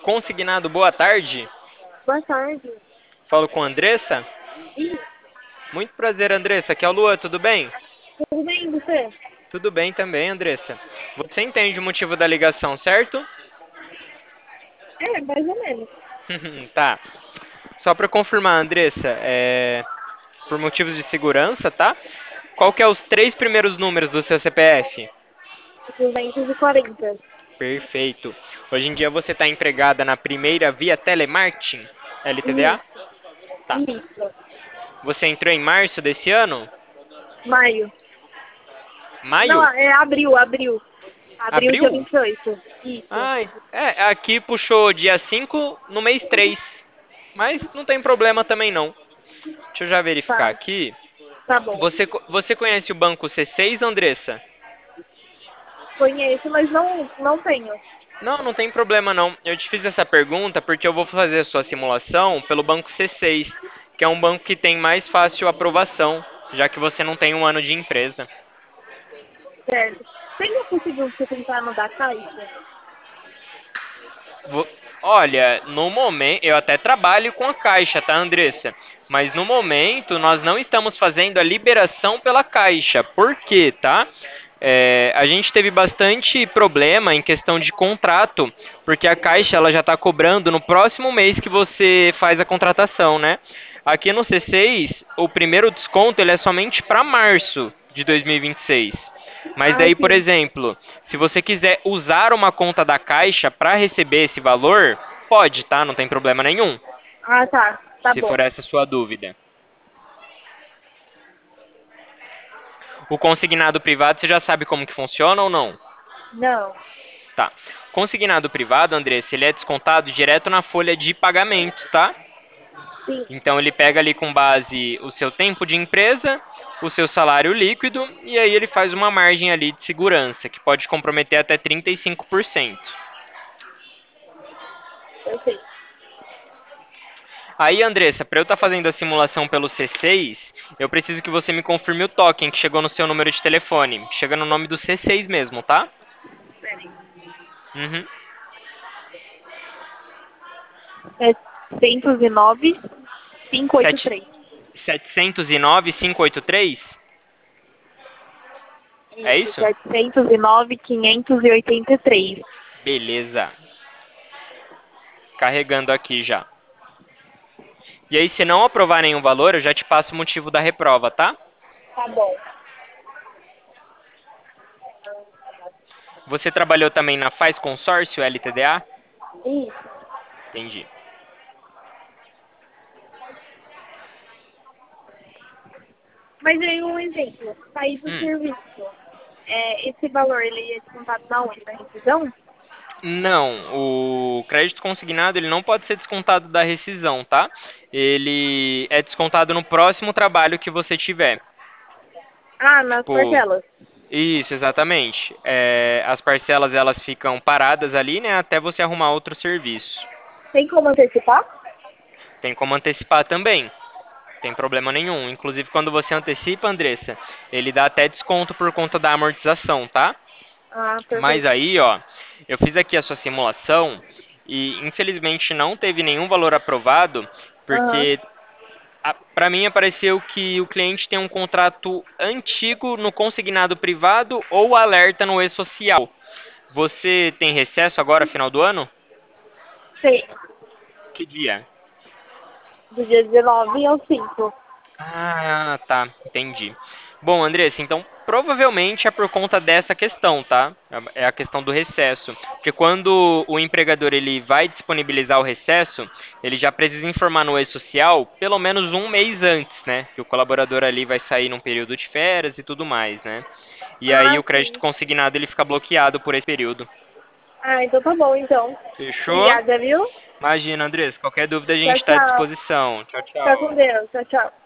Consignado, boa tarde. Boa tarde. Falo com a Andressa. Ih, Muito prazer, Andressa. Aqui é o Lua, tudo bem? tudo bem, você? Tudo bem também, Andressa. Você entende o motivo da ligação, certo? É, mais ou menos. Tá. Só para confirmar, Andressa, por motivos de segurança, tá? Qual que é os três primeiros números do seu CPF? 240. Perfeito. Hoje em dia você está empregada na primeira via telemarketing, LTDA? Isso, Tá. isso. Você entrou em março desse ano? Maio. Não, Maio? é abril, abril. Abril, dia Abril? 28. Isso. Ah, aqui puxou dia 5 no mês 3. Mas não tem problema também não. Deixa eu já verificar Tá, aqui. tá bom. Você conhece o banco C6, Andressa? Conheço, mas não tenho. Não, não tem problema não. Eu te fiz essa pergunta porque eu vou fazer a sua simulação pelo banco C6, que é um banco que tem mais fácil aprovação, já que você não tem um ano de empresa. Certo. Tem possível você tentar no da Caixa? Vo- Olha, no momento, eu até trabalho com a Caixa, tá, Andressa? Mas no momento, nós não estamos fazendo a liberação pela Caixa. Por quê, tá? A gente teve bastante problema em questão de contrato, porque a Caixa ela já está cobrando no próximo mês que você faz a contratação, né? Aqui no C6, o primeiro desconto ele é somente para março de 2026. Mas Ah, daí, por sim. exemplo, se você quiser usar uma conta da Caixa para receber esse valor, pode, tá? Não tem problema nenhum, Ah, tá. Tá se bom. for essa a sua dúvida. O consignado privado, você já sabe como que funciona ou não? Não. Tá. Consignado privado, Andressa, ele é descontado direto na folha de pagamento, tá? Sim. Então ele pega ali com base o seu tempo de empresa, o seu salário líquido e aí ele faz uma margem ali de segurança, que pode comprometer até 35%. Perfeito. Aí, Andressa, para eu estar fazendo a simulação pelo C6, eu preciso que você me confirme o token que chegou no seu número de telefone. Chega no nome do C6 mesmo, tá? Peraí. Uhum. 709, Sete- 583. 709-583? É Isso, isso? 709, 583. Beleza. Carregando aqui já. E aí, se não aprovar nenhum valor, eu já te passo o motivo da reprova, tá? Tá bom. Você trabalhou também na Faz Consórcio LTDA? Isso. Entendi. Mas aí um exemplo, sair do Hum. serviço. Esse valor, ele é descontado na onde? Na rescisão? Não, o crédito consignado ele não pode ser descontado da rescisão, tá? Ele é descontado no próximo trabalho que você tiver. Ah, nas Tipo, parcelas. isso, exatamente. As parcelas elas ficam paradas ali, né, até você arrumar outro serviço. Tem como antecipar? Tem como antecipar também, tem problema nenhum. Inclusive, quando você antecipa, Andressa, ele dá até desconto por conta da amortização, tá? Ah, Mas perfeito. aí, ó, eu fiz aqui a sua simulação e infelizmente não teve nenhum valor aprovado, Aham. porque para mim apareceu que o cliente tem um contrato antigo no consignado privado ou alerta no e-social. Você tem recesso agora, final do ano? Sei. Que dia? Do dia 19 ao 5. Ah, tá, entendi. Bom, Andressa, então provavelmente é por conta dessa questão, tá? É a questão do recesso. Porque quando o empregador ele vai disponibilizar o recesso, ele já precisa informar no e-social pelo menos um mês antes, né? Que o colaborador ali vai sair num período de férias e tudo mais, né? E aí Ah, o crédito sim. consignado ele fica bloqueado por esse período. Ah, então tá bom, então. Fechou? Obrigada, viu? Imagina, Andressa, qualquer dúvida a gente Tchau, está à tchau. disposição. Tchau, Fica com tchau. Deus. Tchau, tchau.